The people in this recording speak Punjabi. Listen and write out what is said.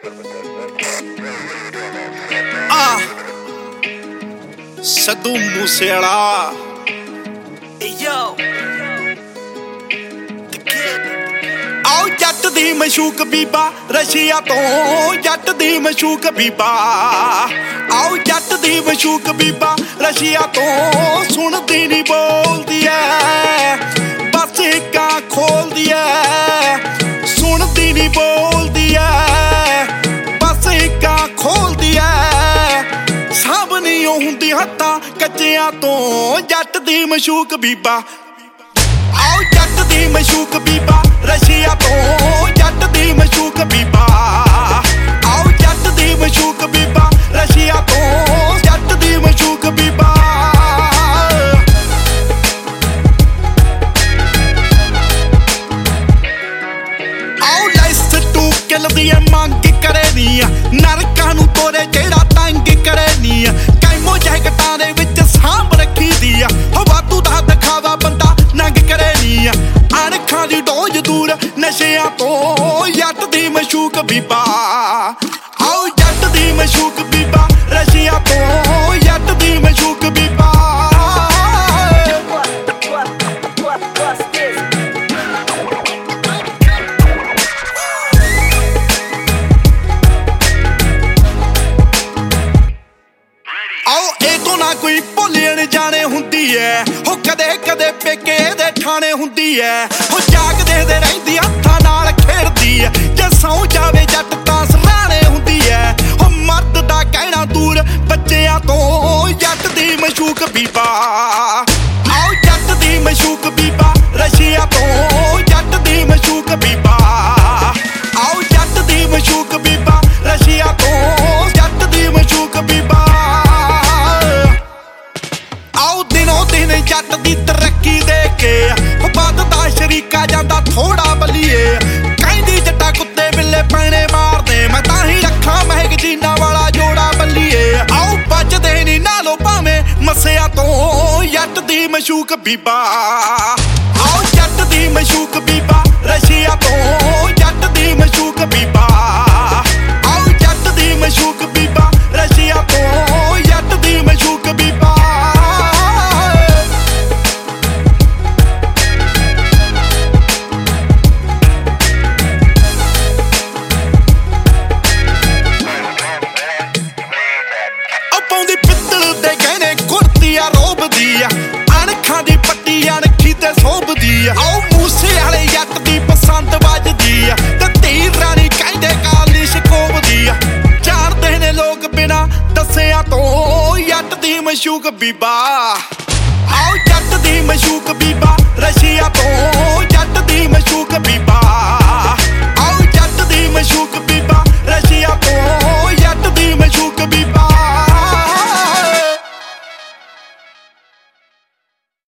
ਸਿੱਧੂ ਮੂਸੇਵਾਲਾ ਆਓ ਜੱਟ ਦੀ ਮਸ਼ੂਕ ਬੀਬਾ ਰਸ਼ੀਆ ਤੋਂ ਜੱਟ ਦੀ ਮਸ਼ੂਕ ਬੀਬਾ ਆਓ ਜੱਟ ਦੀ ਮਸ਼ੂਕ ਬੀਬਾ ਰਸ਼ੀਆ ਤੋਂ ਸੁਣਦੀ ਨਹੀਂ ਬੋਲਦੀ ਐ ਬਸ ਇੱਕਾਂ ਖੋਲਦੀ ਐ ਸੁਣਦੀ ਨਹੀਂ ਬੋਲਦੀ ਐ ਬਸ ਇੱਕਾਂ ਖੋਲਦੀ ਐ ਸਭ ਨਹੀਂ ਹੁੰਦੀ ਹੱਥਾਂ ਕੱਚਿਆਂ ਤੋਂ ਜੱਟ ਦੀ ਮਸ਼ੂਕ ਬੀਬਾ ਆਓ ਜੱਟ ਦੀ ਮਸ਼ੂਕ ਬੀਬਾ ਰਸ਼ੀਆ ਤੋਂ ਜੱਟ ਦੀ ਮਸ਼ੂਕ ਬੀਬਾ ਆਓ ਜੱਟ ਦੀ ਮਸ਼ੂਕ ਬੀਬਾ ਰਸ਼ੀਆ ਤੋਂ ਜੱਟ ਦੀ ਮਸ਼ੂਕ ਬੀਬਾ ਆਓ ਲੈਸ ਟੂ ਕਿਲ ਦੀ ਮੰਗ ਕਰੇ ਨੀ ਨਰਕਾਂ ਨੂੰ ਤੋਰੇ ਜਿਹੜਾ ਤੰਗ ਕਰੇ ਨੀ ਕੈਮੋ ਜੈਕਟਾਂ ਦੇ ਵਿੱਚ ਸਾਂਭ ਰੱਖੀ ਦੀ ਆ ਵਾਧੂ ਦਾ ਦਿਖਾਵਾ ਬੰਦਾ ਨੰਗ ਕਰੇ ਨੀ ਅਣਖਾਂ ਦੀ ਡੋਜ ਦੂਰ ਨਸ਼ਿਆਂ ਤੋਂ ਜੱਟ ਦੀ ਮਸ਼ੂਕ ਬੀਬਾ ਆਓ ਜੱਟ ਦੀ ਮਸ਼ੂਕ ਬੀਬਾ ਰਸ਼ੀਆ ਤੋਂ ਜੱਟ ਦੀ ਮਸ਼ੂਕ ਬੀਬਾ ਆਓ ਇਹ ਤੋਂ ਨਾ ਕੋਈ ਭੁੱਲਣ ਜਾਣੇ ਹੁੰਦੀ ਐ ਉਹ ਕਦੇ ਕਦੇ ਪੇਕੇ ਦੇ ਠਾਣੇ ਹੁੰਦੀ ਐ ਉਹ ਜਾਗਦੇ ਦੇ ਰਹਿੰਦੀ ਹੱਥਾਂ ਨਾਲ ਖੇਡਦੀ ਐ ਜੇ ਸੌ ਜਾਵੇ ਜੱਟ ਤਾਂ ਸਰਾਣੇ ਹੁੰਦੀ ਐ ਉਹ ਮਰਦ ਦਾ ਕਹਿਣਾ ਦੂਰ ਬੱਚਿਆਂ ਤੋਂ ਜੱਟ ਦੀ ਮਸ਼ੂਕ ਬੀਬਾ ਆਓ ਜੱਟ ਦੀ ਮਸ਼ੂਕ ਬੀਬਾ ਰਸ਼ੀਆ ਤੋਂ ਜੱਟ ਦੀ ਮਸ਼ੂਕ ਬੀਬਾ ਆਓ ਜੱਟ ਦੀ ਮਸ਼ੂਕ ਬੀਬਾ ਰਸ਼ੀਆ ਤੋਂ ਜੱਟ ਦੀ ਮਸ਼ੂਕ ਬੀਬਾ ਆਓ ਦਿਨੋਂ ਦਿਨ ਜੱਟ ਦੀ ਤਰੱਕੀ ਦੇ ਕੇ ਵੱਧਦਾ ਸ਼ਰੀਕਾ ਜਾਂਦਾ ਥੋੜਾ ਬਲੀਏ ਕਹਿੰਦੀ ਜੱਟਾ ਕੁੱਤੇ ਬਿੱਲੇ ਪੈਣੇ ਮਾਰਦੇ ਮੈਂ ਤਾਂ ਹੀ ਰੱਖਾਂ ਮੈਗਜ਼ੀਨਾਂ ਵਾਲਾ ਜੋੜਾ ਬੱਲੀਏ ਆਓ ਬਚਦੇ ਨੀ ਨਾਲੋਂ ਭਾਵੇਂ ਮੱਸਿਆ ਤੋਂ ਜੱਟ ਦੀ ਮਸ਼ੂਕ ਬੀਬਾ ਆਓ ਜੱਟ ਦੀ ਮਸ਼ੂਕ ਬੀਬਾ ਰਸ਼ੀਆ ਤੋਂ ਜੱਟ ਦੀ ਮਸ਼ੂਕ ਬੀਬਾ ਆਓ ਜੱਟ ਦੀ ਮਸ਼ੂਕ ਬੀਬਾ ਰਸ਼ੀਆ ਤੋਂ ਜੱਟ ਦੀ ਮਸ਼ੂਕ ਬੀਬਾ ਪਾਉਂਦੀ ਪਿੱਤਲ ਦੇ ਗਹਿਣੇ ਕੁਰਤੀਆਂ ਰੋਬਦੀ ਆ ਅਣਖਾਂ ਦੀ ਪੱਟੀ ਅਣਖੀ ਤੇ ਸੋਭਦੀ ਆ ਆਓ ਮੂਸੇ ਵਾਲੇ ਜੱਟ ਦੀ ਪਸੰਦ ਵੱਜਦੀ ਆ ਤੇ ਧੀ ਰਾਣੀ ਕਹਿੰਦੇ ਕਾਲੀ ਸ਼ਕੋਬਦੀ ਆ ਜਾਣਦੇ ਨੇ ਲੋਕ ਬਿਨਾ ਦੱਸਿਆਂ ਤੋਂ ਜੱਟ ਦੀ ਮਸ਼ੂਕ ਬੀਬਾ ਆਓ ਜੱਟ ਦੀ ਮਸ਼ੂਕ ਬੀਬਾ ਰਸ਼ੀਆ ਤੋਂ